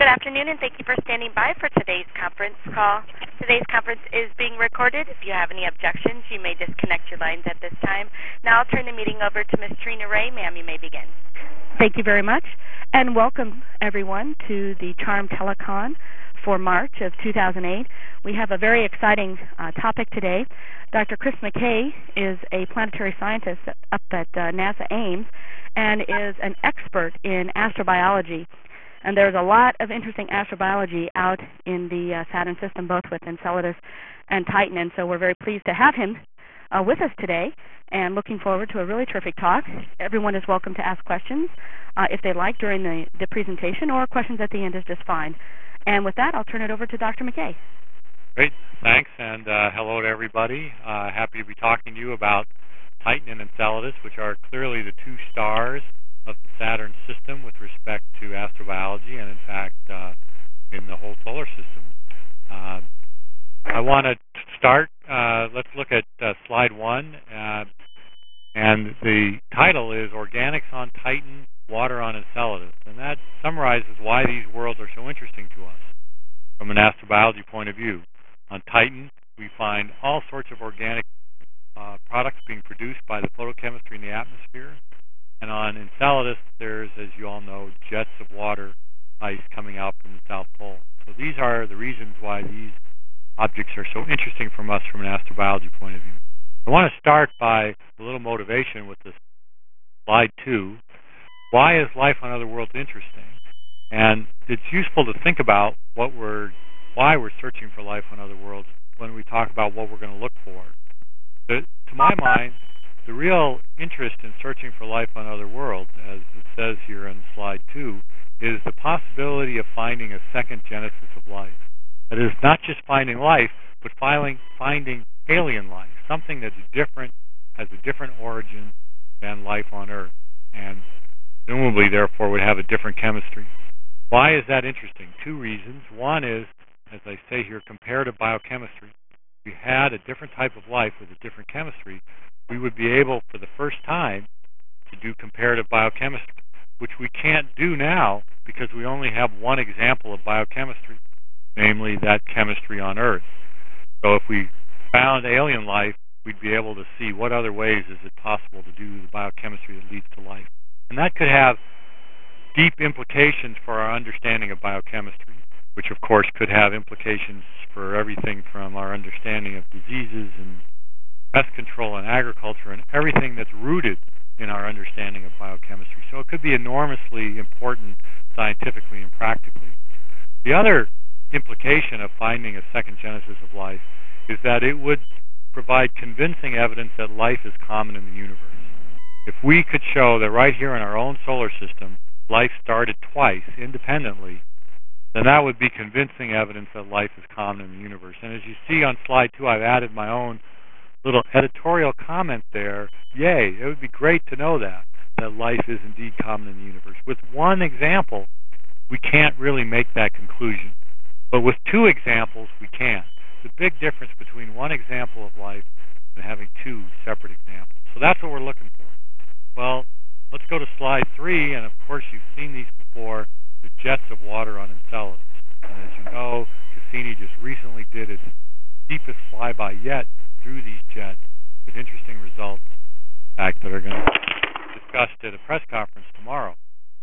Good afternoon, and thank you for standing by for today's conference call. Today's conference is being recorded. If you have any objections, you may disconnect your lines at this time. Now I'll turn the meeting over to Ms. Trina Ray. Ma'am, you may begin. Thank you very much, and welcome, everyone, to the CHARM Telecon for March of 2008. We have a very exciting topic today. Dr. Chris McKay is a planetary scientist up at NASA Ames and is an expert in astrobiology. And there's a lot of interesting astrobiology out in the Saturn system, both with Enceladus and Titan. And so we're very pleased to have him with us today and looking forward to a really terrific talk. Everyone is welcome to ask questions if they like during the presentation, or questions at the end is just fine. And with that, I'll turn it over to Dr. McKay. Great. Thanks, and hello to everybody. Happy to be talking to you about Titan and Enceladus, which are clearly the two stars of the Saturn system with respect to astrobiology and, in fact, in the whole solar system. I want to start. Let's look at slide 1. And the title is Organics on Titan, Water on Enceladus. And that summarizes why these worlds are so interesting to us from an astrobiology point of view. On Titan, we find all sorts of organic products being produced by the photochemistry in the atmosphere. And on Enceladus, there's, as you all know, jets of water ice coming out from the South Pole. So these are the reasons why these objects are so interesting from us from an astrobiology point of view. I want to start by a little motivation with this slide 2. Why is life on other worlds interesting? And it's useful to think about why we're searching for life on other worlds when we talk about what we're going to look for. To my mind, the real interest in searching for life on other worlds, as it says here in slide 2, is the possibility of finding a second genesis of life. That is, not just finding life, but finding alien life, something that's different, has a different origin than life on Earth, and presumably, therefore, would have a different chemistry. Why is that interesting? 2 reasons. One is, as I say here, comparative biochemistry. If we had a different type of life with a different chemistry, we would be able, for the first time, to do comparative biochemistry, which we can't do now because we only have one example of biochemistry, namely that chemistry on Earth. So if we found alien life, we'd be able to see what other ways is it possible to do the biochemistry that leads to life. And that could have deep implications for our understanding of biochemistry, which of course could have implications for everything from our understanding of diseases and pest control and agriculture and everything that's rooted in our understanding of biochemistry. So it could be enormously important scientifically and practically. The other implication of finding a second genesis of life is that it would provide convincing evidence that life is common in the universe. If we could show that right here in our own solar system, life started twice independently, then that would be convincing evidence that life is common in the universe. And as you see on slide 2, I've added my own little editorial comment there. Yay, it would be great to know that life is indeed common in the universe. With one example, we can't really make that conclusion. But with 2 examples, we can. It's a big difference between one example of life and having 2 separate examples. So that's what we're looking for. Well, let's go to slide 3, and of course you've seen these before, the jets of water on Enceladus. And as you know, Cassini just recently did its deepest flyby yet through these jets with interesting results, in fact, that are going to be discussed at a press conference tomorrow.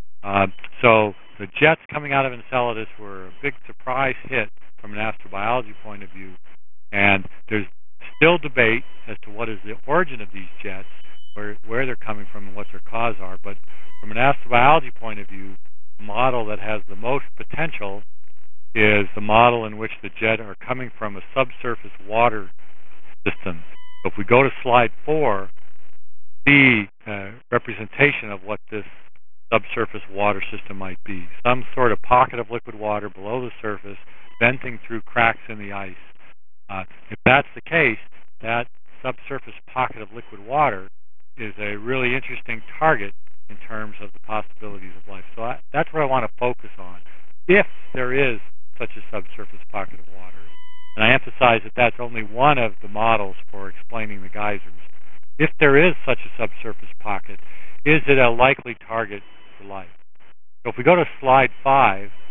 So the jets coming out of Enceladus were a big surprise hit from an astrobiology point of view, and there's still debate as to what is the origin of these jets, where they're coming from and what their cause are. But from an astrobiology point of view, the model that has the most potential is the model in which the jets are coming from a subsurface water system. So if we go to slide 4, the representation of what this subsurface water system might be. Some sort of pocket of liquid water below the surface, venting through cracks in the ice. If that's the case, that subsurface pocket of liquid water is a really interesting target in terms of the possibilities of life. So that's what I want to focus on, if there is such a subsurface pocket of water. And I emphasize that that's only one of the models for explaining the geysers. If there is such a subsurface pocket, is it a likely target for life? So if we go to slide 5,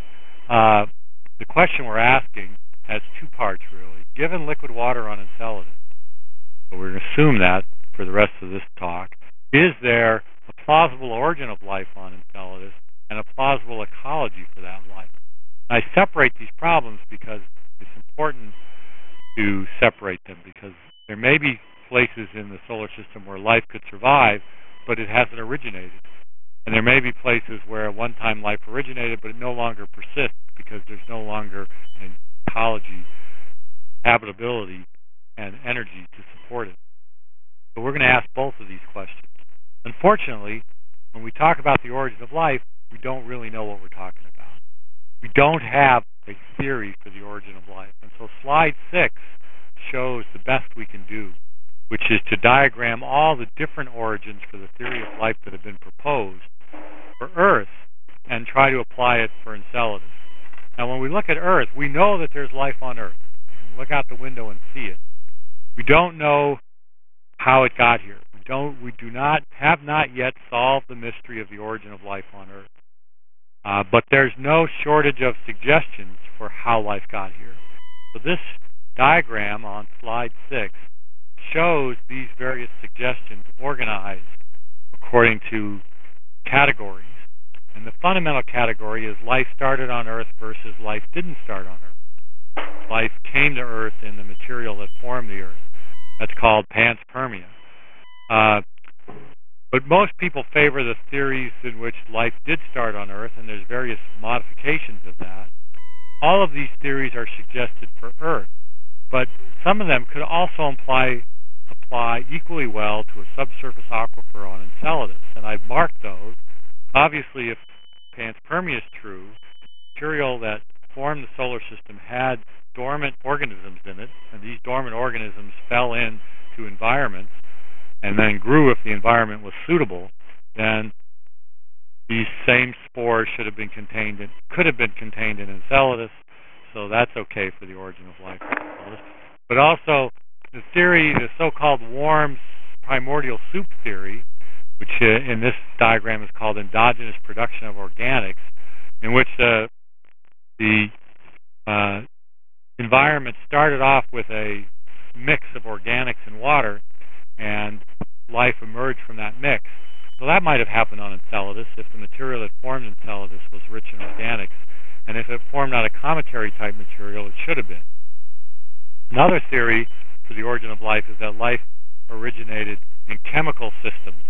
the question we're asking has two parts, really. Given liquid water on Enceladus, so we're going to assume that for the rest of this talk, is there a plausible origin of life on Enceladus and a plausible ecology for that life? I separate these problems because it's important to separate them, because there may be places in the solar system where life could survive, but it hasn't originated. And there may be places where at one time life originated, but it no longer persists because there's no longer an ecology, habitability, and energy to support it. So we're going to ask both of these questions. Unfortunately, when we talk about the origin of life, we don't really know what we're talking about. We don't have a theory for the origin of life. And so slide 6 shows the best we can do, which is to diagram all the different origins for the theory of life that have been proposed for Earth and try to apply it for Enceladus. Now, when we look at Earth, we know that there's life on Earth. Look out the window and see it. We don't know how it got here. We have not yet solved the mystery of the origin of life on Earth. But there's no shortage of suggestions for how life got here. So this diagram on slide 6 shows these various suggestions organized according to categories. And the fundamental category is life started on Earth versus life didn't start on Earth. Life came to Earth in the material that formed the Earth. That's called panspermia. But most people favor the theories in which life did start on Earth, and there's various modifications of that. All of these theories are suggested for Earth, but some of them could also apply equally well to a subsurface aquifer on Enceladus, and I've marked those. Obviously, if panspermia is true, the material that formed the solar system had dormant organisms in it, and these dormant organisms fell into environments and then grew if the environment was suitable, then these same spores could have been contained in Enceladus, so that's okay for the origin of life on Enceladus. But also, the theory, the so-called warm primordial soup theory, which in this diagram is called endogenous production of organics, in which the environment started off with a mix of organics and water, and life emerged from that mix. So that might have happened on Enceladus if the material that formed Enceladus was rich in organics, and if it formed out of cometary-type material, it should have been. Another theory for the origin of life is that life originated in chemical systems,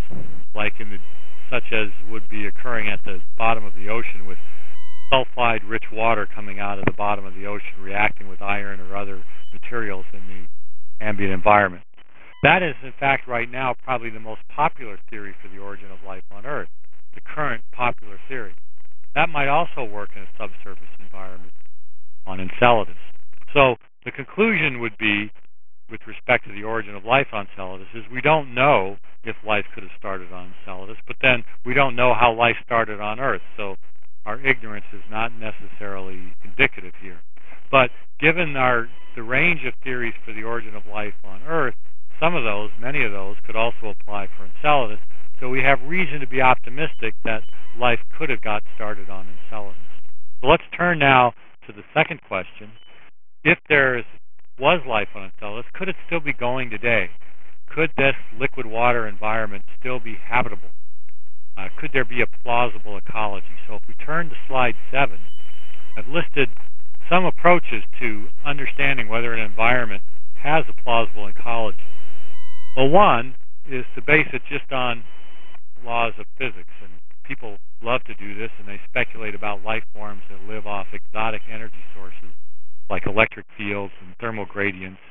such as would be occurring at the bottom of the ocean, with sulfide-rich water coming out of the bottom of the ocean reacting with iron or other materials in the ambient environment. That is, in fact, right now, probably the most popular theory for the origin of life on Earth, the current popular theory. That might also work in a subsurface environment on Enceladus. So the conclusion would be, with respect to the origin of life on Enceladus, is we don't know if life could have started on Enceladus, but then we don't know how life started on Earth, so our ignorance is not necessarily indicative here. But given the range of theories for the origin of life on Earth, many of those, could also apply for Enceladus, so we have reason to be optimistic that life could have got started on Enceladus. So let's turn now to the second question. If there was life on Enceladus, could it still be going today? Could this liquid water environment still be habitable? Could there be a plausible ecology? So if we turn to slide 7, I've listed some approaches to understanding whether an environment has a plausible ecology. Well, one is to base it just on laws of physics, and people love to do this, and they speculate about life forms that live off exotic energy sources like electric fields and thermal gradients.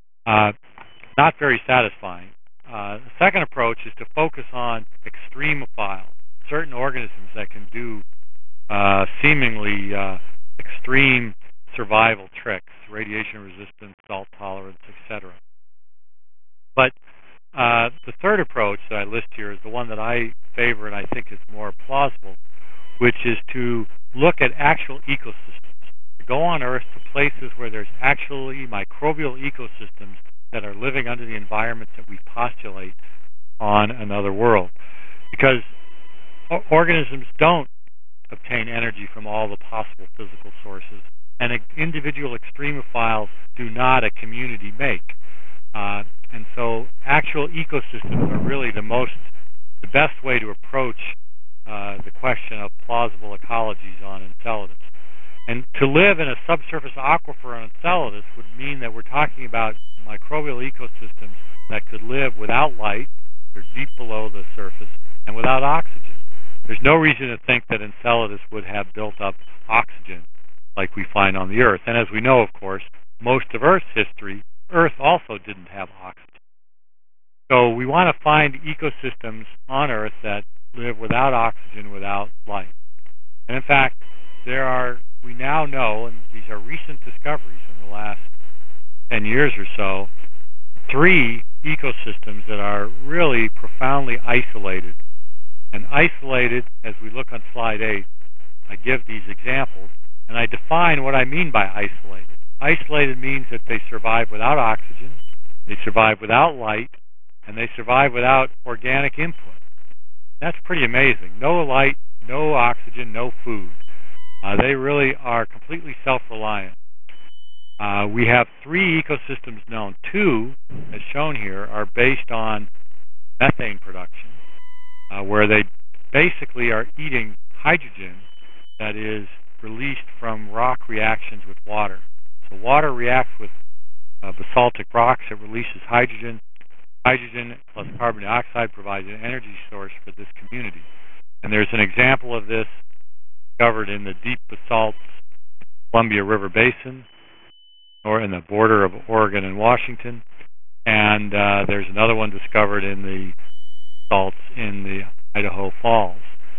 Not very satisfying. The second approach is to focus on extremophiles, certain organisms that can do seemingly extreme survival tricks, radiation resistance, salt tolerance, etc. But the third approach that I list here is the one that I favor and I think is more plausible, which is to look at actual ecosystems, to go on Earth to places where there's actually microbial ecosystems that are living under the environments that we postulate on another world. Because organisms don't obtain energy from all the possible physical sources. And individual extremophiles do not, a community make. And so actual ecosystems are really the best way to approach the question of plausible ecologies on Enceladus. And to live in a subsurface aquifer on Enceladus would mean that we're talking about microbial ecosystems that could live without light, they're deep below the surface, and without oxygen. There's no reason to think that Enceladus would have built up oxygen like we find on the Earth. And as we know, of course, most of Earth's history, Earth also didn't have oxygen. So we want to find ecosystems on Earth that live without oxygen, without light. And in fact, we now know, and these are recent discoveries in the last 10 years or so, 3 ecosystems that are really profoundly isolated. And isolated, as we look on slide 8, I give these examples, and I define what I mean by isolated. Isolated means that they survive without oxygen, they survive without light, and they survive without organic input. That's pretty amazing. No light, no oxygen, no food. They really are completely self-reliant. We have 3 ecosystems known. 2, as shown here, are based on methane production, where they basically are eating hydrogen that is released from rock reactions with water. So water reacts with basaltic rocks. It releases hydrogen. Hydrogen plus carbon dioxide provides an energy source for this community. And there's an example of this discovered in the deep basalts Columbia River Basin, or in the border of Oregon and Washington. And there's another one discovered in the basalts in the Idaho Falls.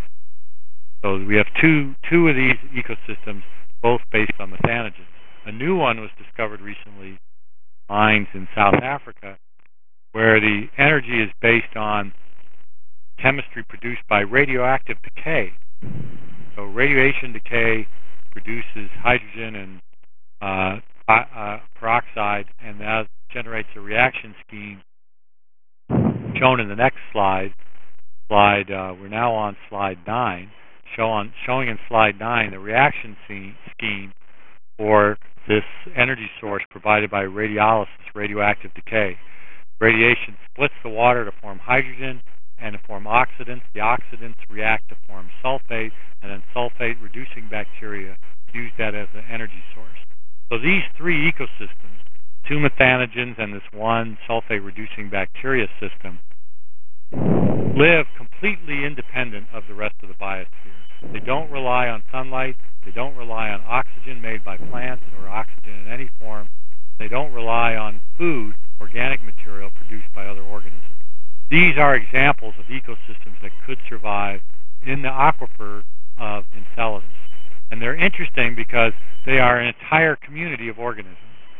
So we have two of these ecosystems, both based on methanogens. A new one was discovered recently, mines in South Africa, where the energy is based on chemistry produced by radioactive decay. So radiation decay produces hydrogen and peroxide, and that generates a reaction scheme shown in the next slide. We're now on slide 9, showing in slide 9 the reaction scheme for this energy source provided by radiolysis, radioactive decay. Radiation splits the water to form hydrogen and to form oxidants. The oxidants react to form sulfate, and then sulfate-reducing bacteria use that as an energy source. So these 3 ecosystems, 2 methanogens and this 1 sulfate-reducing bacteria system, live completely independent of the rest of the biosphere. They don't rely on sunlight. They don't rely on oxygen made by plants or oxygen in any form. They don't rely on food, organic material produced by other organisms. These are examples of ecosystems that could survive in the aquifer of Enceladus. And they're interesting because they are an entire community of organisms.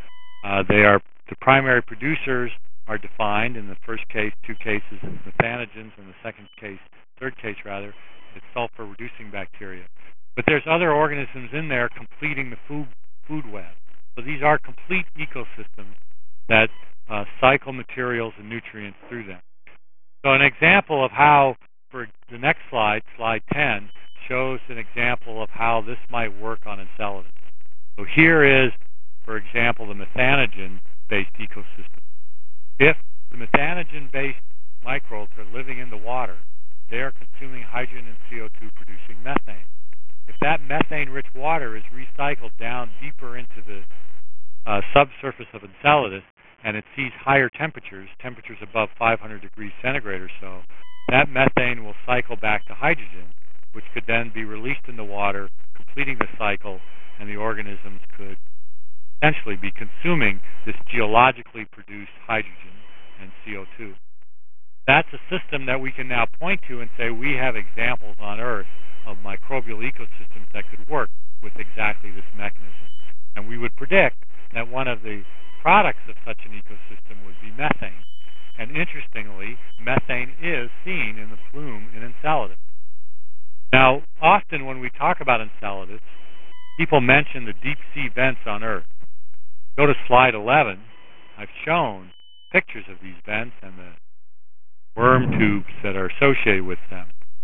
The primary producers are defined in the first case, 2 cases, as methanogens, and the third case, it's sulfur-reducing bacteria. But there's other organisms in there completing the food web. So these are complete ecosystems that cycle materials and nutrients through them. So an example of how, for the next slide, slide 10, shows an example of how this might work on Enceladus. So here is, for example, the methanogen-based ecosystem. If the methanogen-based microbes are living in the water, they are consuming hydrogen and CO2, producing methane. If that methane-rich water is recycled down deeper into the subsurface of Enceladus, and it sees higher temperatures above 500 degrees centigrade or so, that methane will cycle back to hydrogen, which could then be released in the water, completing the cycle, and the organisms could essentially be consuming this geologically produced hydrogen and CO2. That's a system that we can now point to and say we have examples on Earth of microbial ecosystems that could work with exactly this mechanism. And we would predict that one of the products of such an ecosystem would be methane. And interestingly, methane is seen in the plume in Enceladus. Now, often when we talk about Enceladus, people mention the deep sea vents on Earth. Go to slide 11. I've shown pictures of these vents and the worm tubes that are associated with them.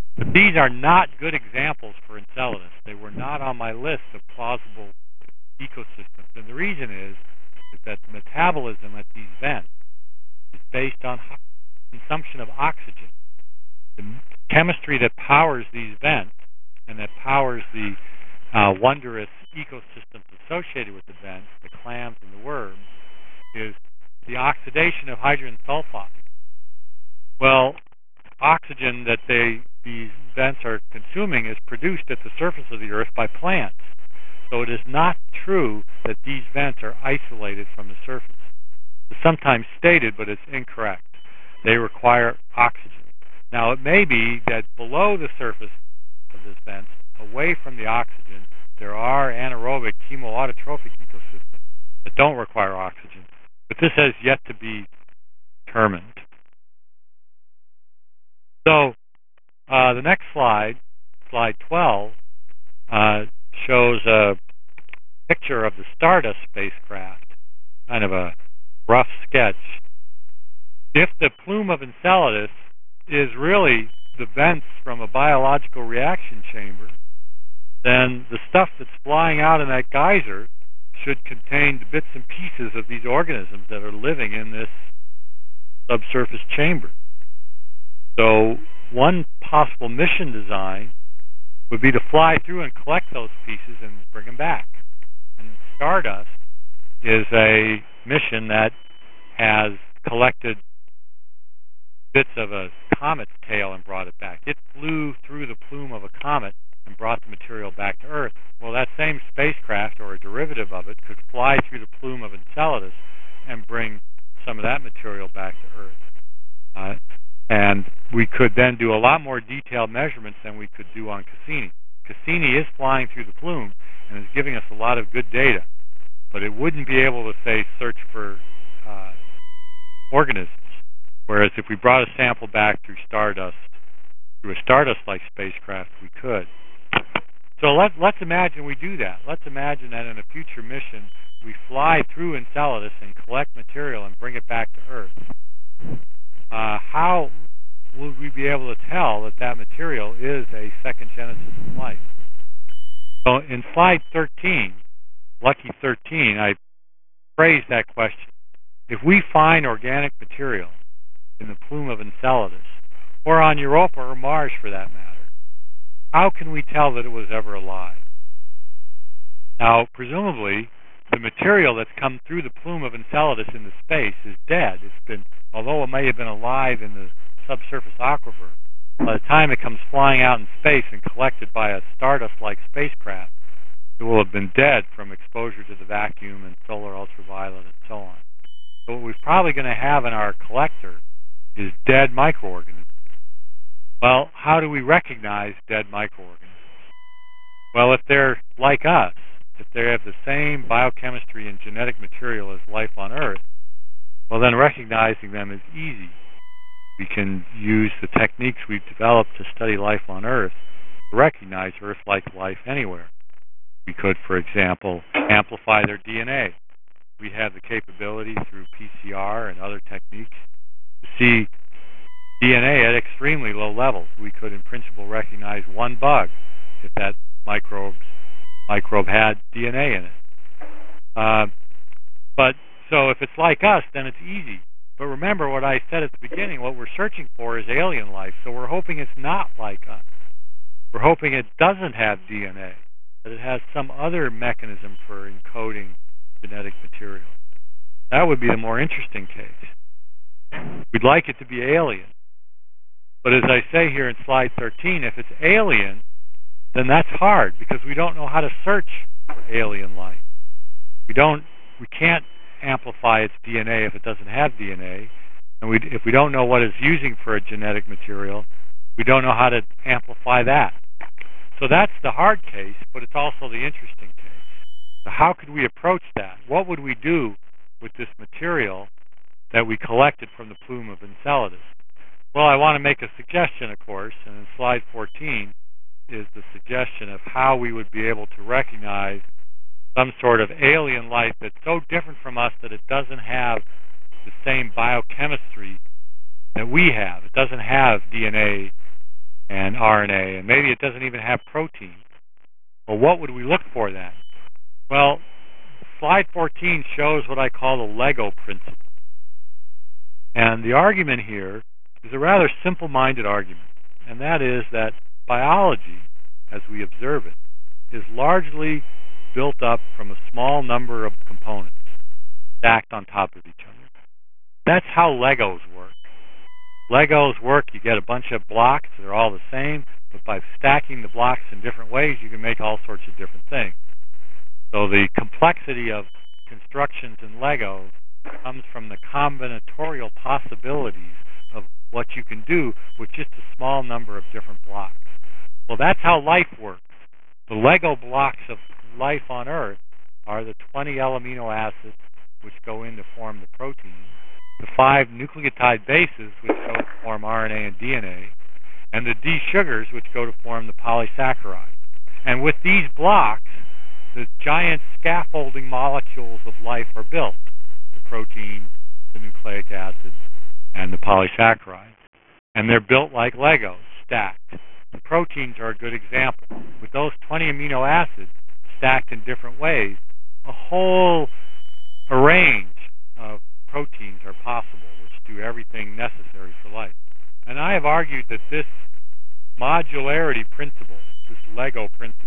But these are not good examples for Enceladus. They were not on my list of plausible ecosystems. And the reason is that the metabolism at these vents is based on consumption of oxygen. The chemistry that powers these vents and that powers the wondrous ecosystems associated with the vents, the clams and the worms, is the oxidation of hydrogen sulfide. Well, oxygen that these vents are consuming is produced at the surface of the Earth by plants. So it is not true that these vents are isolated from the surface. It's sometimes stated, but it's incorrect. They require oxygen. Now, it may be that below the surface of this vent, away from the oxygen, there are anaerobic chemoautotrophic ecosystems that don't require oxygen. But this has yet to be determined. So the next slide, slide 12, shows a picture of the Stardust spacecraft, kind of a rough sketch. If the plume of Enceladus is really the vents from a biological reaction chamber, then the stuff that's flying out in that geyser should contain the bits and pieces of these organisms that are living in this subsurface chamber. So one possible mission design would be to fly through and collect those pieces and bring them back. And Stardust is a mission that has collected bits of a comet's tail and brought it back. It flew through the plume of a comet and brought the material back to Earth. Well, that same spacecraft, or a derivative of it, could fly through the plume of Enceladus and bring some of that material back to Earth. And we could then do a lot more detailed measurements than we could do on Cassini. Cassini is flying through the plume and is giving us a lot of good data, but it wouldn't be able to, say, search for organisms. Whereas if we brought a sample back through Stardust, through a Stardust-like spacecraft, we could. So let's imagine we do that. Let's imagine that in a future mission, we fly through Enceladus and collect material and bring it back to Earth. How would we be able to tell that that material is a second genesis of life? So in slide 13, Lucky 13, I phrased that question. If we find organic material in the plume of Enceladus, or on Europa or Mars for that matter, how can we tell that it was ever alive? Now, presumably, the material that's come through the plume of Enceladus into space is dead. It's been, although it may have been alive in the subsurface aquifer, by the time it comes flying out in space and collected by a Stardust-like spacecraft, it will have been dead from exposure to the vacuum and solar ultraviolet and so on. So what we're probably going to have in our collector is dead microorganisms. Well, how do we recognize dead microorganisms? Well, if they're like us, if they have the same biochemistry and genetic material as life on Earth, well, then recognizing them is easy. We can use the techniques we've developed to study life on Earth to recognize Earth-like life anywhere. We could, for example, amplify their DNA. We have the capability through PCR and other techniques to see DNA at extremely low levels. We could, in principle, recognize one bug if that microbe had DNA in it. But so if it's like us, then it's easy. But remember what I said at the beginning, what we're searching for is alien life. So we're hoping it's not like us. We're hoping it doesn't have DNA, that it has some other mechanism for encoding genetic material. That would be the more interesting case. We'd like it to be alien. But as I say here in slide 13, if it's alien, then that's hard because we don't know how to search for alien life. We can't amplify its DNA if it doesn't have DNA, and if we don't know what it's using for a genetic material, we don't know how to amplify that. So that's the hard case, but it's also the interesting case. So how could we approach that? What would we do with this material that we collected from the plume of Enceladus? Well, I want to make a suggestion, of course, and in slide 14 is the suggestion of how we would be able to recognize some sort of alien life that's so different from us that it doesn't have the same biochemistry that we have. It doesn't have DNA and RNA, and maybe it doesn't even have protein. Well, what would we look for then? Well, slide 14 shows what I call the Lego principle. And the argument here is a rather simple-minded argument, and that is that biology, as we observe it, is largely built up from a small number of components stacked on top of each other. That's how Legos work. Legos work, you get a bunch of blocks, they're all the same, but by stacking the blocks in different ways, you can make all sorts of different things. So the complexity of constructions in Legos comes from the combinatorial possibilities of what you can do with just a small number of different blocks. Well, that's how life works. The Lego blocks of life on Earth are the 20 amino acids which go in to form the protein, the 5 nucleotide bases which go to form RNA and DNA, and the D sugars which go to form the polysaccharides. And with these blocks, the giant scaffolding molecules of life are built: the protein, the nucleic acids, and the polysaccharides. And they're built like Legos, stacked. The proteins are a good example. With those 20 amino acids stacked in different ways, a whole range of proteins are possible, which do everything necessary for life. And I have argued that this modularity principle, this Lego principle,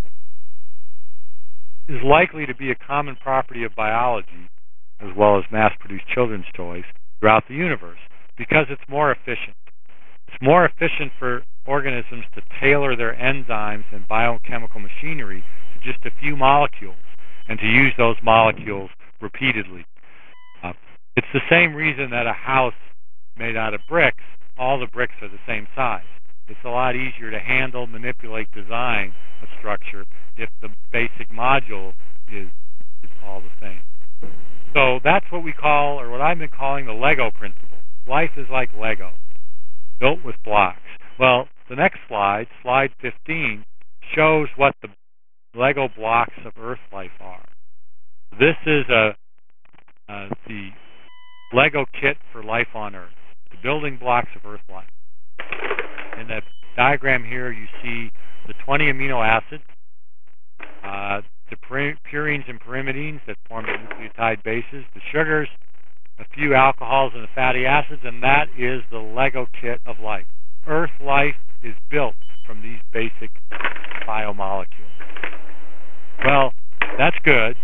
is likely to be a common property of biology, as well as mass-produced children's toys, throughout the universe, because it's more efficient. It's more efficient for organisms to tailor their enzymes and biochemical machinery to just a few molecules, and to use those molecules repeatedly. It's the same reason that a house made out of bricks, all the bricks are the same size. It's a lot easier to handle, manipulate, design a structure if the basic module is all the same. So that's what we call, or what I've been calling, the Lego principle. Life is like Lego, built with blocks. Well, the next slide, slide 15, shows what the Lego blocks of Earth life are. This is the Lego kit for life on Earth, the building blocks of Earth life. In that diagram here, you see the 20 amino acids, the purines and pyrimidines that form the nucleotide bases, the sugars, a few alcohols and the fatty acids, and that is the Lego kit of life. Earth life is built from these basic biomolecules. Well, that's good.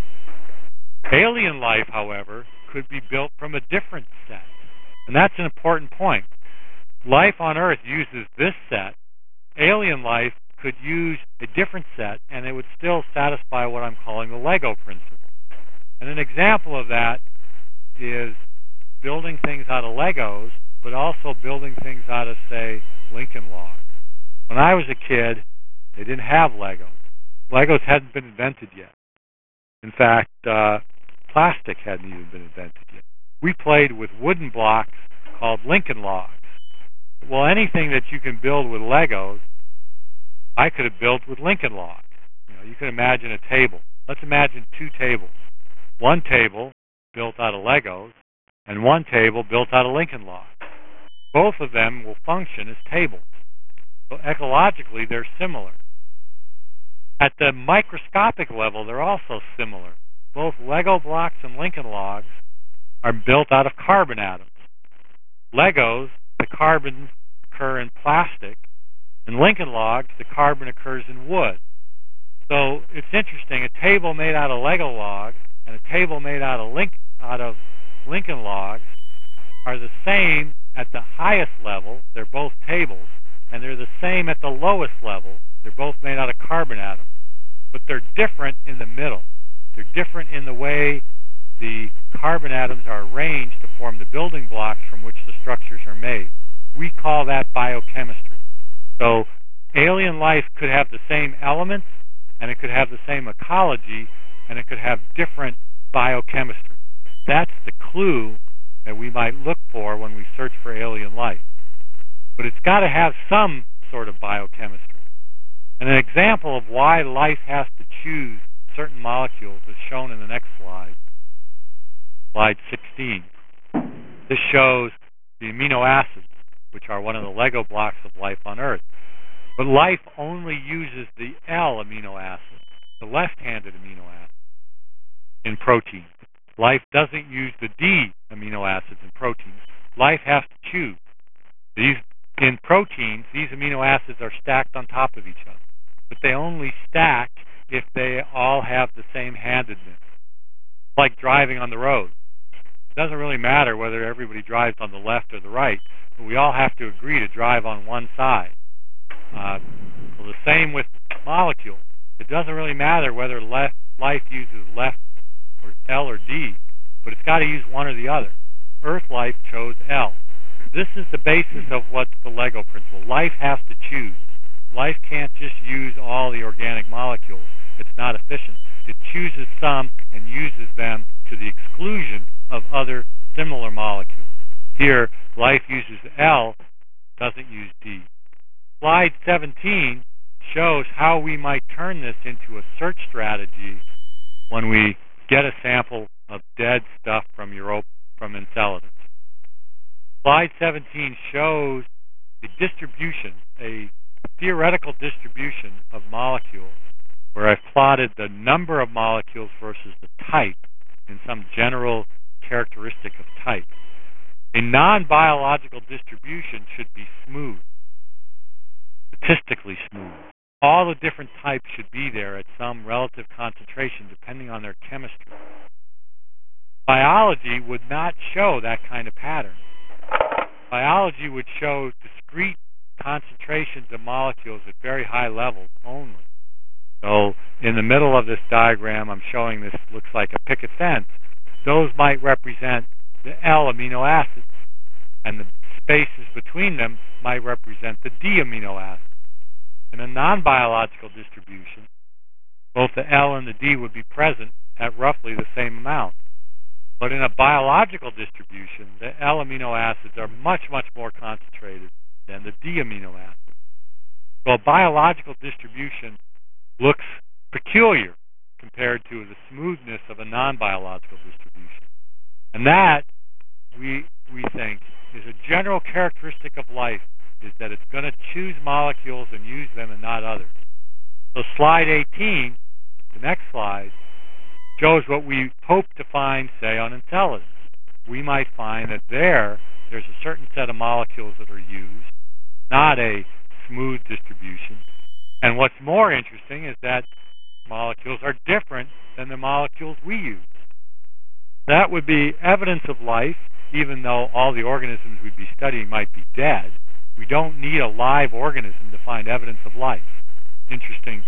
Alien life, however, could be built from a different set. And that's an important point. Life on Earth uses this set. Alien life could use a different set, and it would still satisfy what I'm calling the Lego principle. And an example of that is building things out of Legos, but also building things out of, say, Lincoln Logs. When I was a kid, they didn't have Legos. Legos hadn't been invented yet. In fact, plastic hadn't even been invented yet. We played with wooden blocks called Lincoln Logs. Well, anything that you can build with Legos, I could have built with Lincoln Logs. You can imagine a table. Let's imagine two tables. One table built out of Legos, and one table built out of Lincoln Logs. Both of them will function as tables. So ecologically, they're similar. At the microscopic level, they're also similar. Both Lego blocks and Lincoln Logs are built out of carbon atoms. Legos, the carbons occur in plastic. In Lincoln Logs, the carbon occurs in wood. So it's interesting. A table made out of Lego logs and a table made out of Lincoln Logs are the same at the highest level. They're both tables. And they're the same at the lowest level. They're both made out of carbon atoms. But they're different in the middle. They're different in the way the carbon atoms are arranged to form the building blocks from which the structures are made. We call that biochemistry. So alien life could have the same elements, and it could have the same ecology, and it could have different biochemistry. That's the clue that we might look for when we search for alien life. But it's got to have some sort of biochemistry. And an example of why life has to choose certain molecules is shown in the next slide, slide 16. This shows the amino acids, which are one of the Lego blocks of life on Earth. But life only uses the L amino acid, the left-handed amino acid, in proteins. Life doesn't use the D amino acids in proteins. Life has to choose. In proteins, these amino acids are stacked on top of each other, but they only stack if they all have the same handedness. Like driving on the road. It doesn't really matter whether everybody drives on the left or the right, but we all have to agree to drive on one side. Well, the same with molecules. It doesn't really matter whether life uses left or L or D, but it's got to use one or the other. Earth life chose L. This is the basis of what's the Lego principle. Life has to choose. Life can't just use all the organic molecules. It's not efficient. It chooses some and uses them to the exclusion of other similar molecules. Here, life uses L, doesn't use D. Slide 17 shows how we might turn this into a search strategy when we get a sample of dead stuff from Enceladus. Slide 17 shows a distribution, a theoretical distribution of molecules, where I've plotted the number of molecules versus the type in some general characteristic of type. A non-biological distribution should be smooth, statistically smooth. All the different types should be there at some relative concentration depending on their chemistry. Biology would not show that kind of pattern. Biology would show discrete concentrations of molecules at very high levels only. So in the middle of this diagram, I'm showing this looks like a picket fence. Those might represent the L amino acids, and the spaces between them might represent the D amino acids. In a non-biological distribution, both the L and the D would be present at roughly the same amount. But in a biological distribution, the L amino acids are much, much more concentrated than the D amino acids. So a biological distribution looks peculiar compared to the smoothness of a non-biological distribution. And that, we think, is a general characteristic of life, is that it's going to choose molecules and use them and not others. So slide 18, the next slide, shows what we hope to find, say, on Enceladus. We might find that there's a certain set of molecules that are used, not a smooth distribution. And what's more interesting is that molecules are different than the molecules we use. That would be evidence of life, even though all the organisms we'd be studying might be dead. We don't need a live organism to find evidence of life. Interesting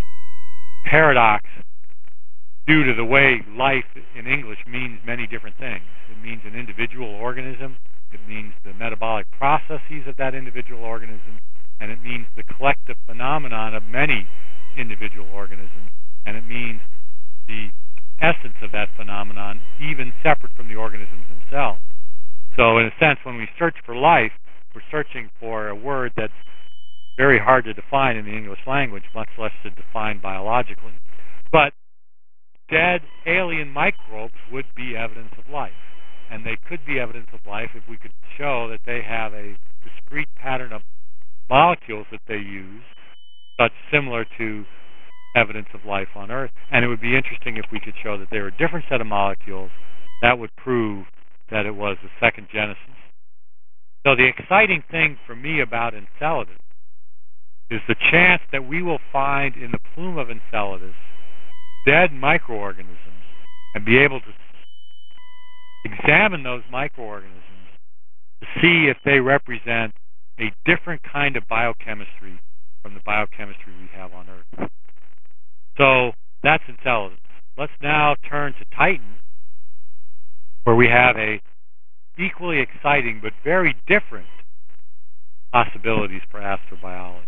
paradox due to the way life in English means many different things. It means an individual organism, it means the metabolic processes of that individual organism, and it means the collective phenomenon of many individual organisms, and it means the essence of that phenomenon, even separate from the organisms themselves. So in a sense, when we search for life, we're searching for a word that's very hard to define in the English language, much less to define biologically. But dead alien microbes would be evidence of life. And they could be evidence of life if we could show that they have a discrete pattern of molecules that they use, such similar to evidence of life on Earth. And it would be interesting if we could show that they were a different set of molecules. That would prove that it was the second Genesis. So the exciting thing for me about Enceladus is the chance that we will find in the plume of Enceladus dead microorganisms and be able to examine those microorganisms to see if they represent a different kind of biochemistry from the biochemistry we have on Earth. So that's Enceladus. Let's now turn to Titan, where we have a equally exciting but very different possibilities for astrobiology.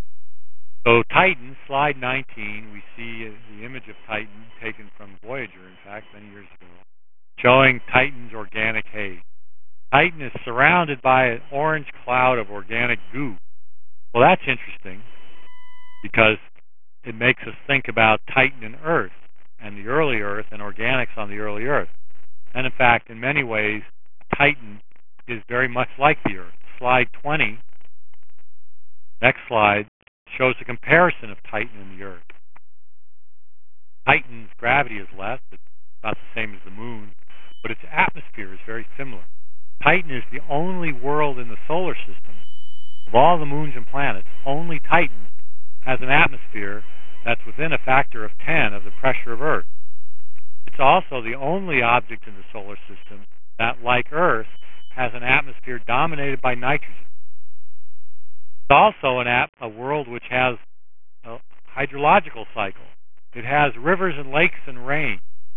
So Titan, slide 19, we see the image of Titan taken from Voyager, in fact, many years ago, showing Titan's organic haze. Titan is surrounded by an orange cloud of organic goo. Well, that's interesting because it makes us think about Titan and Earth and the early Earth and organics on the early Earth. And in fact, in many ways, Titan is very much like the Earth. Slide 20, next slide, shows a comparison of Titan and the Earth. Titan's gravity is less, it's about the same as the Moon, but its atmosphere is very similar. Titan is the only world in the solar system, of all the moons and planets, only Titan has an atmosphere that's within a factor of 10 of the pressure of Earth. It's also the only object in the solar system that, like Earth, has an atmosphere dominated by nitrogen. It's also a world which has a hydrological cycle. It has rivers and lakes and rain.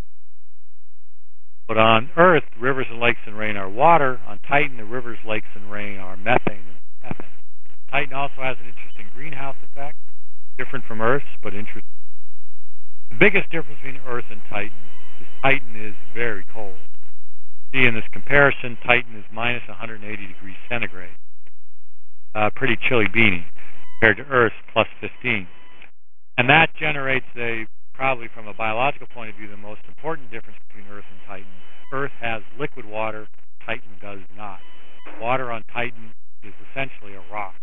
But on Earth, rivers and lakes and rain are water. On Titan, the rivers, lakes, and rain are methane and ethane. Titan also has an interesting greenhouse effect, different from Earth's, but interesting. The biggest difference between Earth and Titan is very cold. See in this comparison, Titan is minus 180 degrees centigrade. Pretty chilly beanie compared to Earth, plus 15. And that generates probably from a biological point of view, the most important difference between Earth and Titan. Earth has liquid water, Titan does not. Water on Titan is essentially a rock.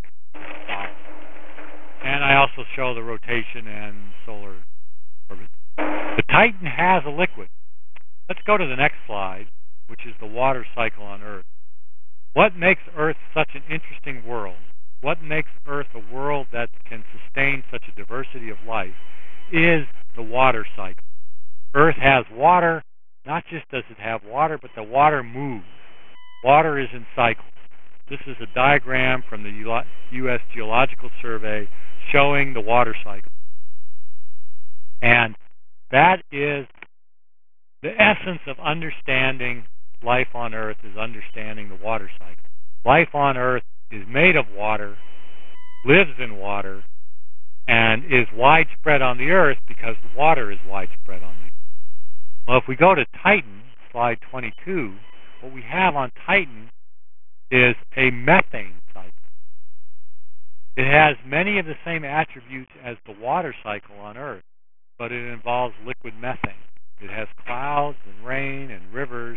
And I also show the rotation and solar orbit. The Titan has a liquid. Let's go to the next slide, which is the water cycle on Earth. What makes Earth such an interesting world? What makes Earth a world that can sustain such a diversity of life is the water cycle. Earth has water. Not just does it have water, but the water moves. Water is in cycles. This is a diagram from the U.S. Geological Survey showing the water cycle. And that is the essence of understanding life on Earth, is understanding the water cycle. Life on Earth is made of water, lives in water, and is widespread on the Earth because the water is widespread on the Earth. Well, if we go to Titan, slide 22, what we have on Titan is a methane cycle. It has many of the same attributes as the water cycle on Earth, but it involves liquid methane. It has clouds and rain and rivers,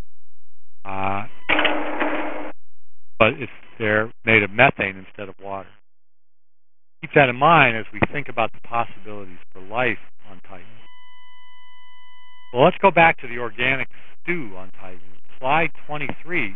but they're made of methane instead of water. Keep that in mind as we think about the possibilities for life on Titan. Well, let's go back to the organic stew on Titan. Slide 23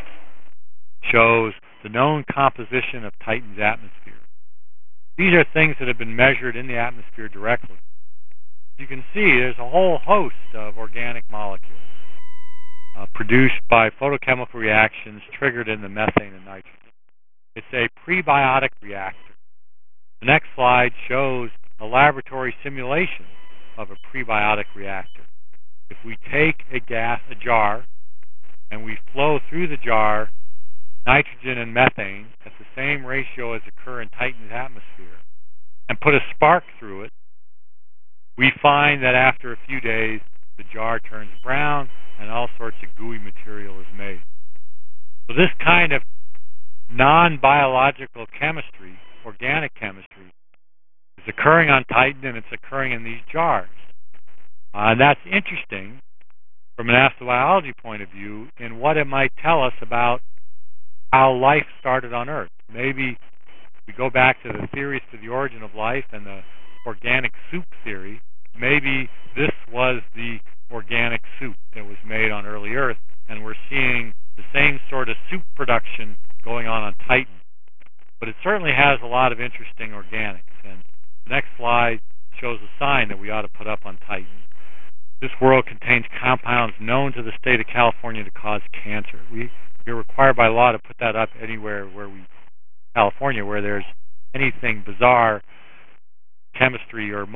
shows the known composition of Titan's atmosphere. These are things that have been measured in the atmosphere directly. You can see there's a whole host of organic molecules produced by photochemical reactions triggered in the methane and nitrogen. It's a prebiotic reactor. The next slide shows a laboratory simulation of a prebiotic reactor. If we take a jar, and we flow through the jar nitrogen and methane at the same ratio as occur in Titan's atmosphere, and put a spark through it, we find that after a few days, the jar turns brown and all sorts of gooey material is made. So this kind of non-biological chemistry, organic chemistry, is occurring on Titan, and it's occurring in these jars. And that's interesting from an astrobiology point of view in what it might tell us about how life started on Earth. Maybe we go back to the theories for the origin of life and the organic soup theory. Maybe this was the organic soup that was made on early Earth, and we're seeing the same sort of soup production going on Titan. But it certainly has a lot of interesting organics. And the next slide shows a sign that we ought to put up on Titan. This world contains compounds known to the state of California to cause cancer. We're required by law to put that up anywhere California, where there's anything bizarre chemistry or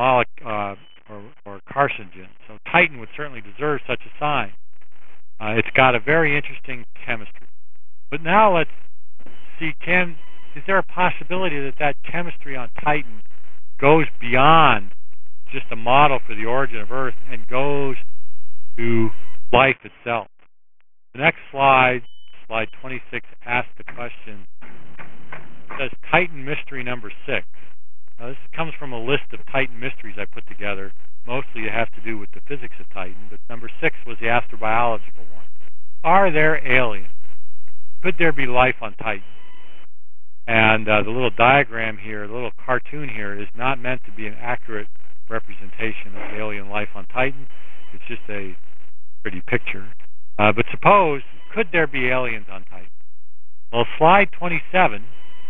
carcinogen. So Titan would certainly deserve such a sign. It's got a very interesting chemistry. But now let's see, is there a possibility that chemistry on Titan goes beyond just a model for the origin of Earth and goes to life itself? The next slide, slide 26, asks the question, it says Titan Mystery number 6. Now, this comes from a list of Titan mysteries I put together. Mostly it has to do with the physics of Titan, but number 6 was the astrobiological one. Are there aliens? Could there be life on Titan? And the little diagram here, the little cartoon here, is not meant to be an accurate representation of alien life on Titan. It's just a pretty picture. But suppose, could there be aliens on Titan? Well, slide 27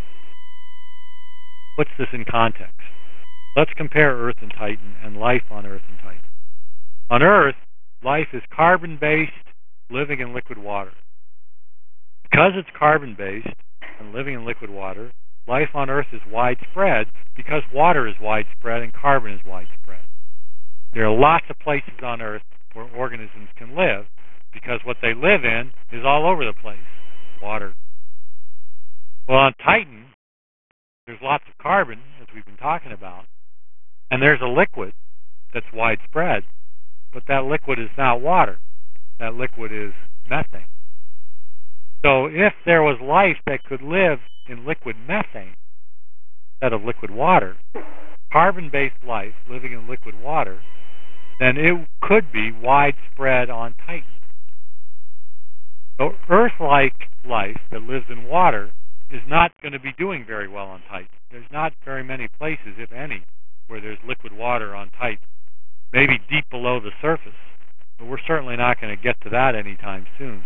puts this in context. Let's compare Earth and Titan and life on Earth and Titan. On Earth, life is carbon-based, living in liquid water. Because it's carbon-based and living in liquid water, life on Earth is widespread because water is widespread and carbon is widespread. There are lots of places on Earth where organisms can live because what they live in is all over the place, water. Well, on Titan, there's lots of carbon, as we've been talking about, and there's a liquid that's widespread, but that liquid is not water. That liquid is methane. So if there was life that could live in liquid methane instead of liquid water, carbon-based life living in liquid water, then it could be widespread on Titan. So Earth-like life that lives in water is not going to be doing very well on Titan. There's not very many places, if any, where there's liquid water on Titan. Maybe deep below the surface, but we're certainly not going to get to that anytime soon.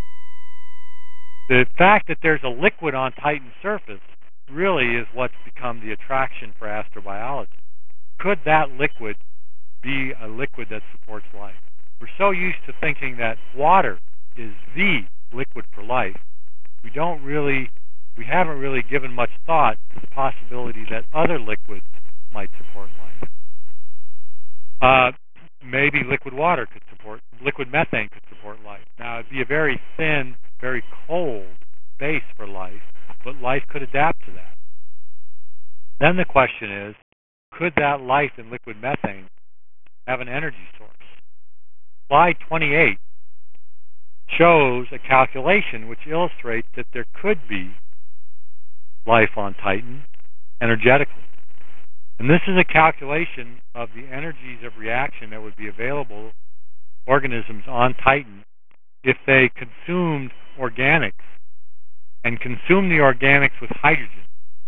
The fact that there's a liquid on Titan's surface really is what's become the attraction for astrobiology. Could that liquid be a liquid that supports life? We're so used to thinking that water is the liquid for life. We haven't really given much thought to the possibility that other liquids might support life. Maybe liquid methane could support life. Now, it'd be a very thin, very cold base for life, but life could adapt to that. Then the question is, could that life in liquid methane have an energy source? Slide 28 shows a calculation which illustrates that there could be life on Titan energetically. And this is a calculation of the energies of reaction that would be available to organisms on Titan if they consumed organics and consumed the organics with hydrogen.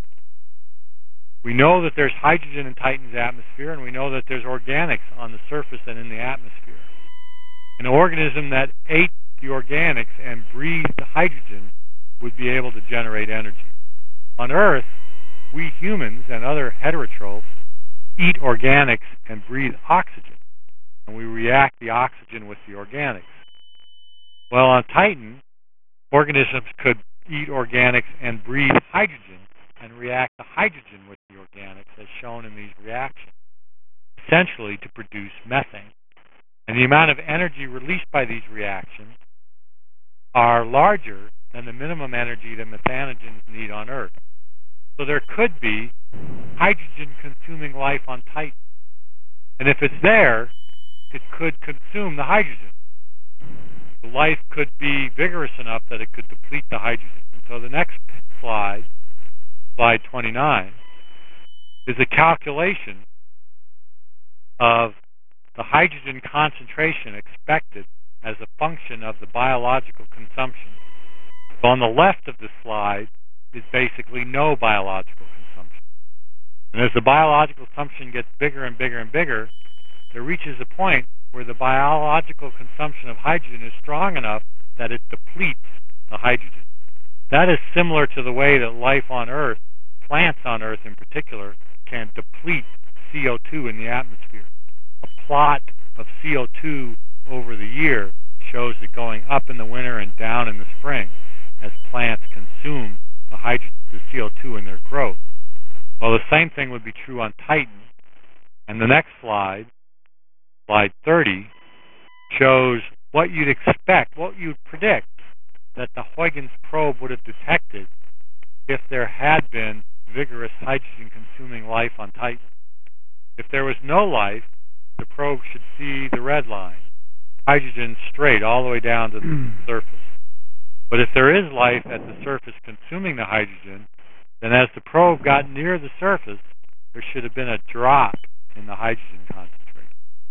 We know that there's hydrogen in Titan's atmosphere, and we know that there's organics on the surface and in the atmosphere. An organism that ate the organics and breathed the hydrogen would be able to generate energy. On Earth, we humans and other heterotrophs eat organics and breathe oxygen, and we react the oxygen with the organics. Well, on Titan, organisms could eat organics and breathe hydrogen and react the hydrogen with the organics as shown in these reactions, essentially to produce methane. And the amount of energy released by these reactions are larger than the minimum energy that methanogens need on Earth. So there could be hydrogen-consuming life on Titan. And if it's there, it could consume the hydrogen. The life could be vigorous enough that it could deplete the hydrogen. And so the next slide, slide 29, is a calculation of the hydrogen concentration expected as a function of the biological consumption. So on the left of the slide is basically no biological consumption. And as the biological consumption gets bigger and bigger and bigger, there reaches a point where the biological consumption of hydrogen is strong enough that it depletes the hydrogen. That is similar to the way that life on Earth, plants on Earth in particular, can deplete CO2 in the atmosphere. A plot of CO2 over the year shows it going up in the winter and down in the spring as plants consume the hydrogen, the CO2 in their growth. Well, the same thing would be true on Titan. And the next slide, slide 30, shows what you'd expect, what you'd predict that the Huygens probe would have detected if there had been vigorous hydrogen-consuming life on Titan. If there was no life, the probe should see the red line, hydrogen straight all the way down to the surface. But if there is life at the surface consuming the hydrogen, then as the probe got near the surface, there should have been a drop in the hydrogen concentration.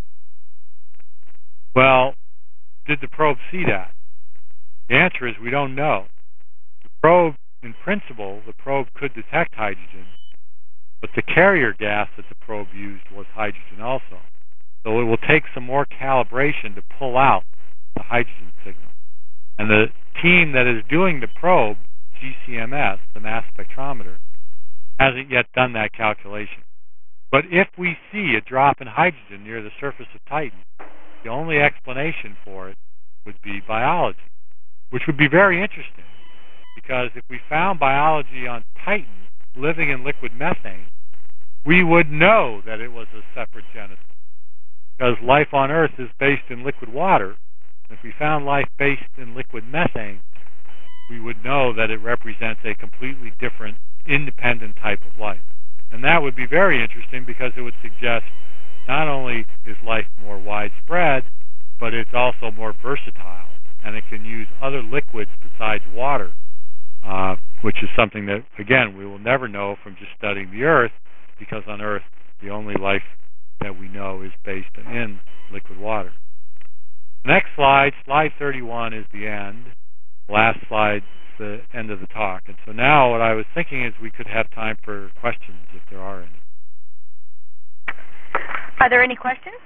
Well, did the probe see that? The answer is we don't know. The probe in principle, the probe could detect hydrogen, but the carrier gas that the probe used was hydrogen also. So it will take some more calibration to pull out the hydrogen signal. And the team that is doing the probe, GCMS, the mass spectrometer, hasn't yet done that calculation. But if we see a drop in hydrogen near the surface of Titan, the only explanation for it would be biology, which would be very interesting, because if we found biology on Titan living in liquid methane, we would know that it was a separate genesis, because life on Earth is based in liquid water. If we found life based in liquid methane, we would know that it represents a completely different, independent type of life. And that would be very interesting, because it would suggest not only is life more widespread, but it's also more versatile, and it can use other liquids besides water, which is something that, again, we will never know from just studying the Earth, because on Earth, the only life that we know is based in liquid water. Next slide, slide 31, is the end. Last slide is the end of the talk. And so now what I was thinking is we could have time for questions, if there are any. Are there any questions?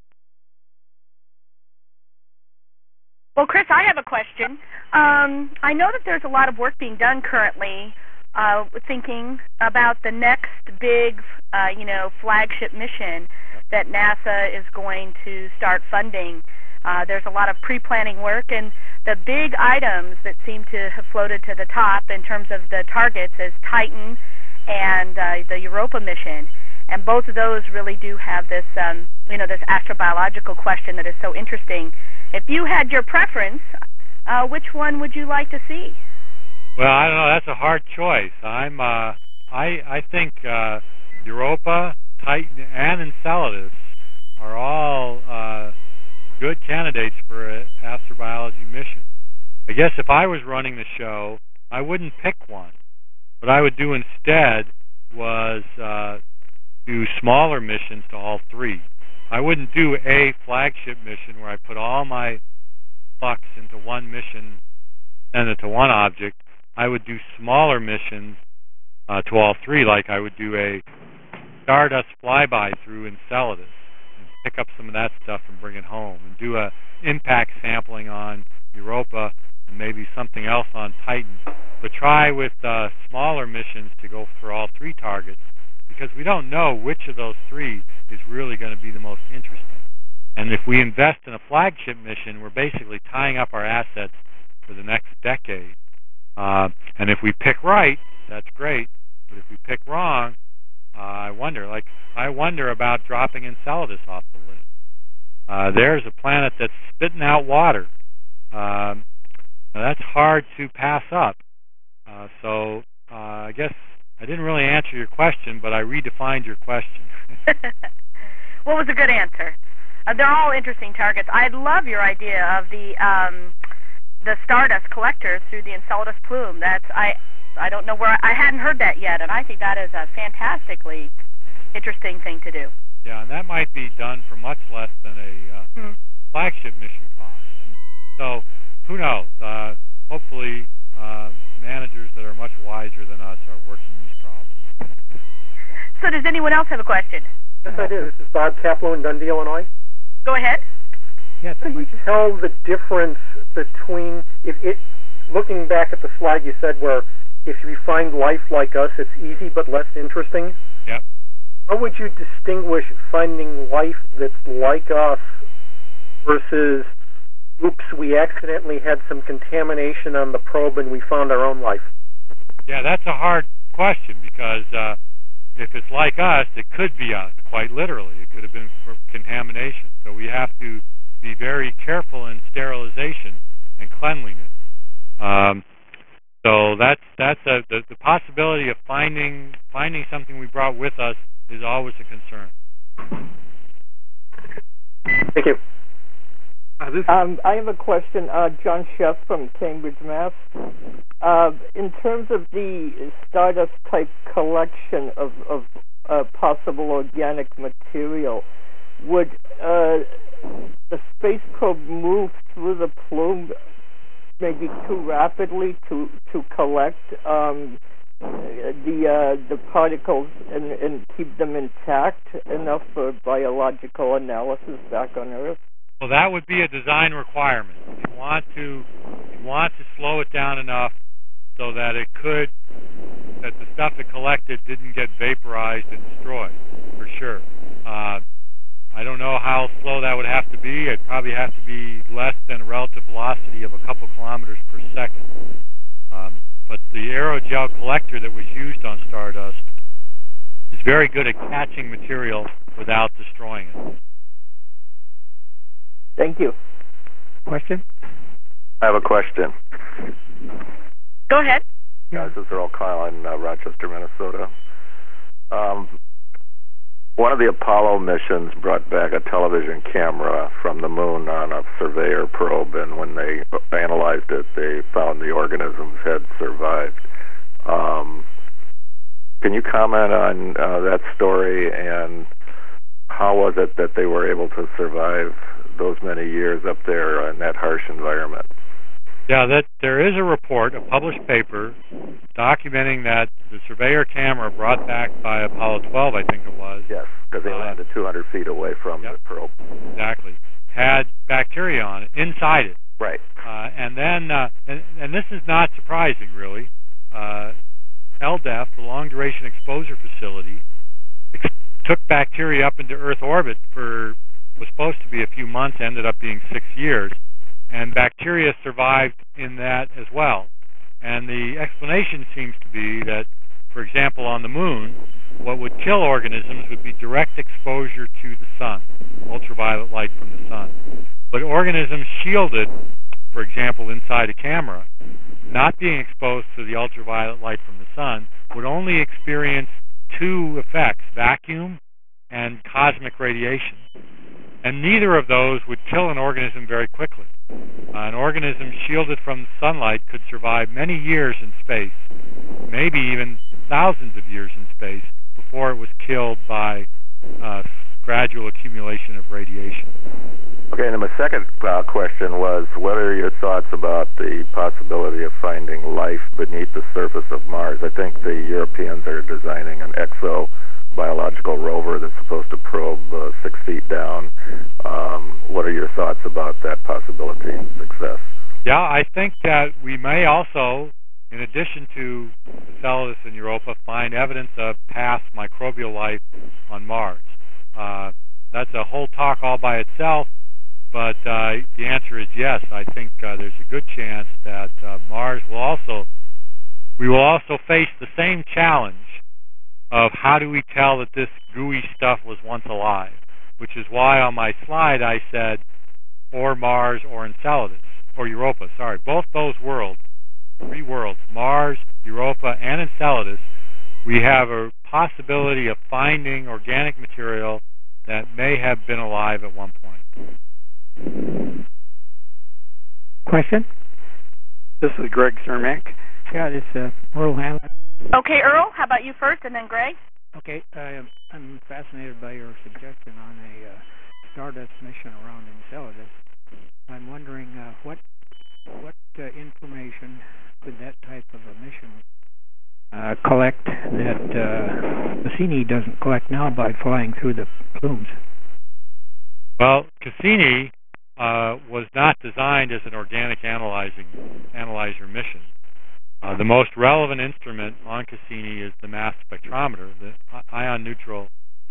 Well, Chris, I have a question. I know that there's a lot of work being done currently thinking about the next big, flagship mission that NASA is going to start funding. There's a lot of pre-planning work, and the big items that seem to have floated to the top in terms of the targets is Titan and the Europa mission. And both of those really do have this, this astrobiological question that is so interesting. If you had your preference, which one would you like to see? Well, I don't know. That's a hard choice. I think Europa, Titan, and Enceladus are all good candidates for an astrobiology mission. I guess if I was running the show, I wouldn't pick one. What I would do instead was do smaller missions to all three. I wouldn't do a flagship mission where I put all my bucks into one mission and into one object. I would do smaller missions to all three, like I would do a Stardust flyby through Enceladus and pick up some of that stuff and bring it home, and do a impact sampling on Europa and maybe something else on Titan. But try with smaller missions to go for all three targets, because we don't know which of those three is really going to be the most interesting. And if we invest in a flagship mission, we're basically tying up our assets for the next decade. And if we pick right, that's great. But if we pick wrong, I wonder about dropping Enceladus off the list. There's a planet that's spitting out water. Now that's hard to pass up. So I guess I didn't really answer your question, but I redefined your question. What was a good answer? They're all interesting targets. I love your idea of the Stardust collectors through the Enceladus plume. I don't know where I hadn't heard that yet, and I think that is a fantastically interesting thing to do. Yeah, and that might be done for much less than a flagship mission cost. So who knows? Hopefully, managers that are much wiser than us are working these problems. So does anyone else have a question? Yes, I do. This is Bob Kaplow in Dundee, Illinois. Go ahead. Yes. Can you tell the difference between, looking back at the slide you said where if you find life like us, it's easy but less interesting? Yep. How would you distinguish finding life that's like us versus, oops, we accidentally had some contamination on the probe and we found our own life? Yeah, that's a hard question, because if it's like us, it could be us, quite literally. It could have been for contamination. So we have to be very careful in sterilization and cleanliness. So that's the possibility of finding something we brought with us is always a concern. Thank you. I have a question. John Sheff from Cambridge, Mass. In terms of the Stardust-type collection of possible organic material, would the space probe move through the plume maybe too rapidly to collect the particles and keep them intact enough for biological analysis back on Earth? Well, that would be a design requirement. You want to slow it down enough so that that the stuff it collected didn't get vaporized and destroyed, for sure. I don't know how slow that would have to be. It'd probably have to be less than a relative velocity of a couple kilometers per second. But the aerogel collector that was used on Stardust is very good at catching material without destroying it. Thank you. Question? I have a question. Go ahead. This is Earl Kyle in Rochester, Minnesota. One of the Apollo missions brought back a television camera from the moon on a Surveyor probe, and when they analyzed it, they found the organisms had survived. Can you comment on that story, and how was it that they were able to survive those many years up there in that harsh environment? Yeah, there is a report, a published paper, documenting that the Surveyor camera brought back by Apollo 12, I think it was. Yes, because they landed 200 feet away from the probe. Exactly. Had bacteria on it, inside it. Right. And then, and this is not surprising, really. LDEF, the Long Duration Exposure Facility, took bacteria up into Earth orbit was supposed to be a few months, ended up being 6 years. And bacteria survived in that as well. And the explanation seems to be that, for example, on the moon, what would kill organisms would be direct exposure to the sun, ultraviolet light from the sun. But organisms shielded, for example, inside a camera, not being exposed to the ultraviolet light from the sun, would only experience two effects, vacuum and cosmic radiation. And neither of those would kill an organism very quickly. An organism shielded from sunlight could survive many years in space, maybe even thousands of years in space, before it was killed by gradual accumulation of radiation. Okay, and then my second question was, what are your thoughts about the possibility of finding life beneath the surface of Mars? I think the Europeans are designing an exobiological rover that's supposed to probe 6 feet down. What are your thoughts about that possibility and success? Yeah, I think that we may also, in addition to Enceladus and Europa, find evidence of past microbial life on Mars. That's a whole talk all by itself, but the answer is yes. I think there's a good chance that Mars we will also face the same challenge of how do we tell that this gooey stuff was once alive, which is why on my slide I said or Mars or Enceladus, or Europa, sorry. Both those worlds, 3 worlds, Mars, Europa, and Enceladus, we have a possibility of finding organic material that may have been alive at one point. Question? This is Greg Cermak. Yeah, this is Earl Hamlet. Okay, Earl, how about you first, and then Greg? Okay, I'm fascinated by your suggestion on a Stardust mission around Enceladus. I'm wondering what information could that type of a mission collect that Cassini doesn't collect now by flying through the plumes? Well, Cassini was not designed as an organic analyzer mission. The most relevant instrument on Cassini is the mass spectrometer, the ion neutral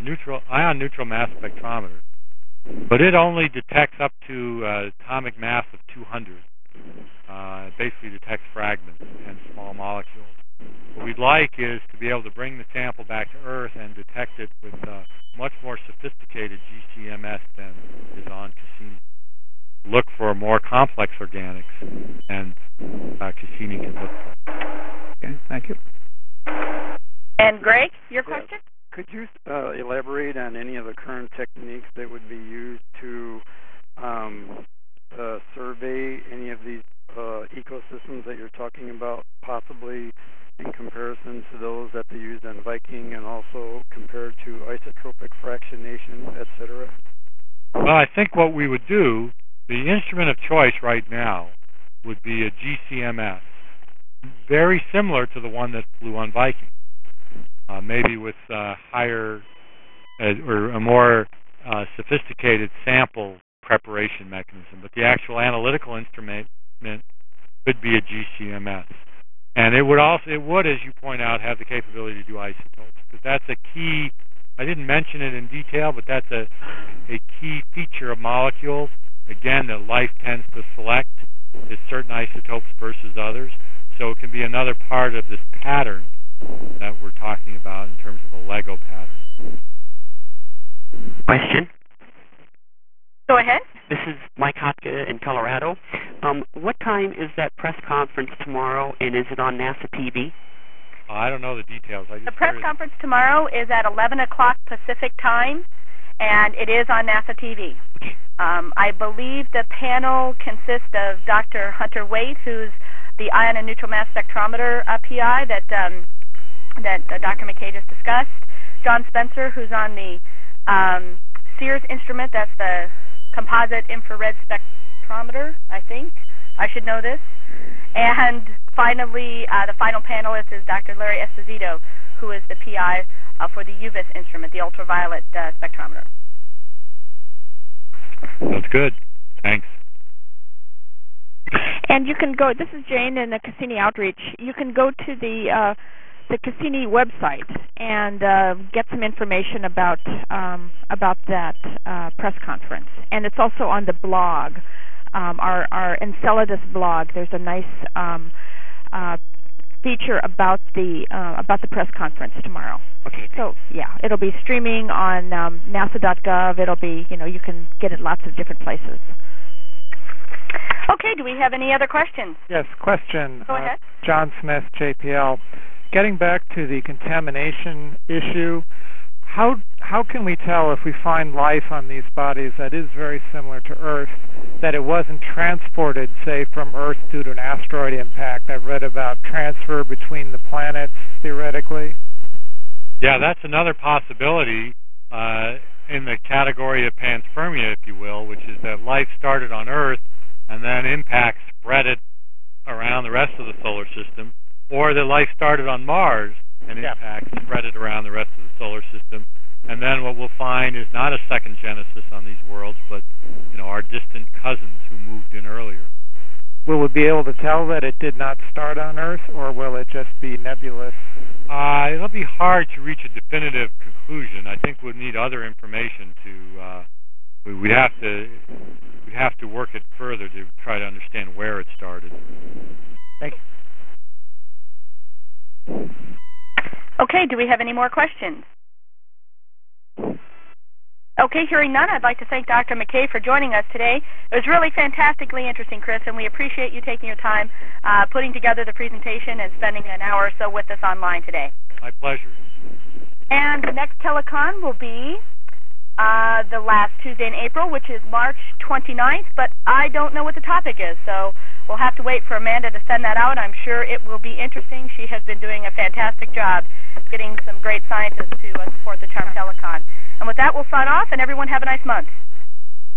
mass spectrometer. But it only detects up to atomic mass of 200. It basically detects fragments and small molecules. What we'd like is to be able to bring the sample back to Earth and detect it with much more sophisticated GCMS than is on Cassini. Look for more complex organics than Cassini can look for. Okay, thank you. And Greg, your question? Could you elaborate on any of the current techniques that would be used to survey any of these ecosystems that you're talking about, possibly in comparison to those that they used on Viking and also compared to isotropic fractionation, etc.? Well, I think what we would do, the instrument of choice right now would be a GCMS, very similar to the one that flew on Viking, maybe with higher or a more sophisticated sample preparation mechanism. But the actual analytical instrument could be a GCMS. And it would, as you point out, have the capability to do isotopes. But that's a key. I didn't mention it in detail, but that's a key feature of molecules. Again, that life tends to select is certain isotopes versus others. So it can be another part of this pattern that we're talking about in terms of a Lego pattern. Question? Go ahead. This is Mike Hotka in Colorado. What time is that press conference tomorrow, and is it on NASA TV? I don't know the details. The press conference tomorrow is at 11 o'clock Pacific time, and it is on NASA TV. I believe the panel consists of Dr. Hunter Waite, who's the ion and neutral mass spectrometer PI that Dr. McKay just discussed, John Spencer, who's on the Sears instrument, that's the composite infrared spectrometer, I think. I should know this. And finally, the final panelist is Dr. Larry Esposito, who is the PI for the UVIS instrument, the ultraviolet spectrometer. That's good. Thanks. And you can go, this is Jane in the Cassini Outreach, you can go to the Cassini website and get some information about that press conference. And it's also on the blog, our Enceladus blog. There's a nice feature about the press conference tomorrow. Okay. So yeah, it'll be streaming on NASA.gov. It'll be, you can get it lots of different places. Okay, do we have any other questions? Yes, question. Go ahead. John Smith, JPL. Getting back to the contamination issue, how can we tell if we find life on these bodies that is very similar to Earth, that it wasn't transported, say, from Earth due to an asteroid impact? I've read about transfer between the planets, theoretically. Yeah, that's another possibility in the category of panspermia, if you will, which is that life started on Earth and then impacts spread it around the rest of the solar system, or that life started on Mars and impacts spread it around the rest of the solar system. And then what we'll find is not a second genesis on these worlds, but our distant cousins who moved in earlier. Will we be able to tell that it did not start on Earth, or will it just be nebulous? It'll be hard to reach a definitive conclusion. I think we'll need other information to. We'd have to work it further to try to understand where it started. Thank you. Okay, do we have any more questions? Okay, hearing none, I'd like to thank Dr. McKay for joining us today. It was really fantastically interesting, Chris, and we appreciate you taking your time putting together the presentation and spending an hour or so with us online today. My pleasure. And the next telecon will be the last Tuesday in April, which is March 29th, but I don't know what the topic is, so we'll have to wait for Amanda to send that out. I'm sure it will be interesting. She has been doing a fantastic job getting some great scientists to support the Charm Telecon. And with that, we'll sign off, and everyone have a nice month.